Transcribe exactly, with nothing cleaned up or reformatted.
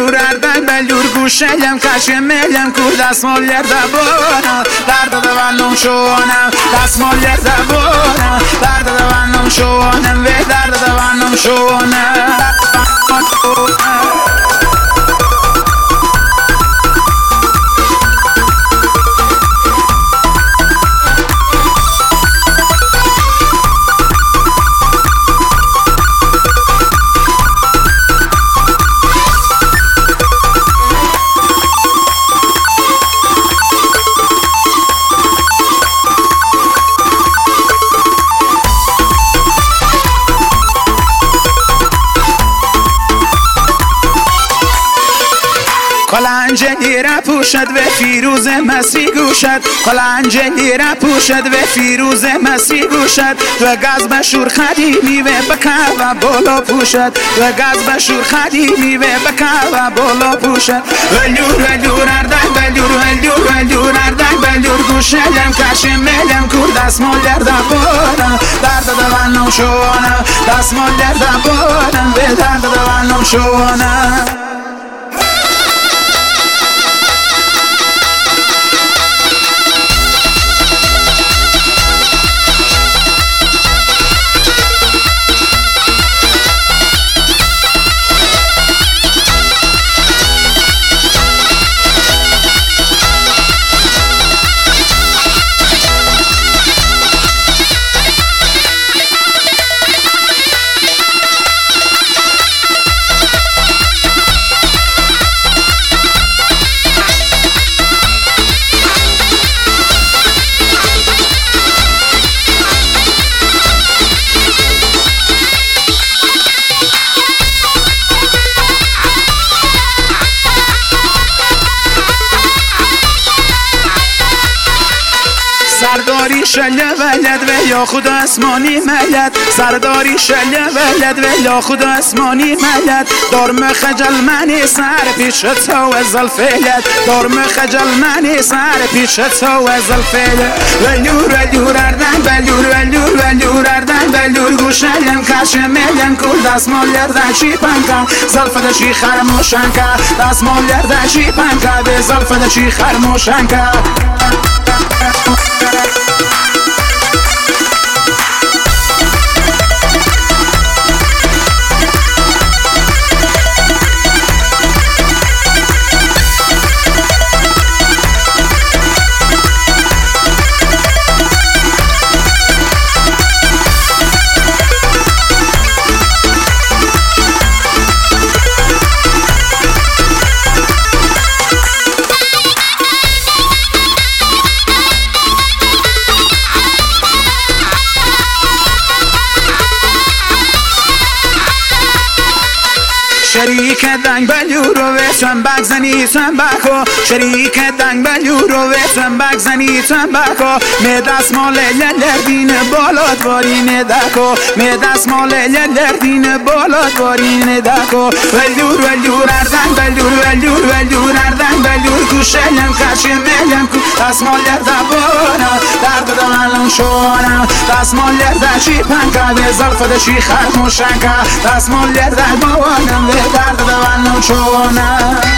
Velur erdem velur guşelem kaşemelem kur dasmol yerde bona Darda da vannom şonem dasmol yerde bona Darda da vannom şonem ve darda da vannom şonem قلنجلی را پوشد و فیروز مسی گوشد قلنجلی را پوشد و فیروز مسی گوشد و گاز بشور خدیمی و بکر و بالا پوشد و گاز بشور خدیمی و بکر و بالا پوشد ولور ولور اردن ولور ولور ولور اردن ولور گوشلم کشملم کور دستمال در دبانم درد دوانم شوانم دستمال در دبانم به درد دوانم شوانم سرداری شله ولد و یا خدا اسمانی ملد سرداری شله ولد و یا خدا اسمانی ملد دارم خجل منی سر پیش تو از الفلد دارم خجل منی سر پیش تو از الفلد ولور ولور اردن ولور ولور ولور اردن ولور گوشلم کشملم کل دستمال اردن چی پنکم زلفد چی خرموشن که دستمال اردن چی پنکم به زلفد چی خرموشن که شریک دنگ بلیورو و تنبک زنی تنبکو شریک دنگ بلیورو و تنبک زنی تنبکو می دست مال لردین بالات وارین دکو می دست مال لردین بالات وارین دکو ولور ولور اردن ولور ولور ولور اردن ولور کوشلم کشملم کو دست مال لردبانم درد دمالم شوانم دست مال لرد چی پنکه به زلفد چی خرموشن که دست مال لردبانم درد دوانم چونه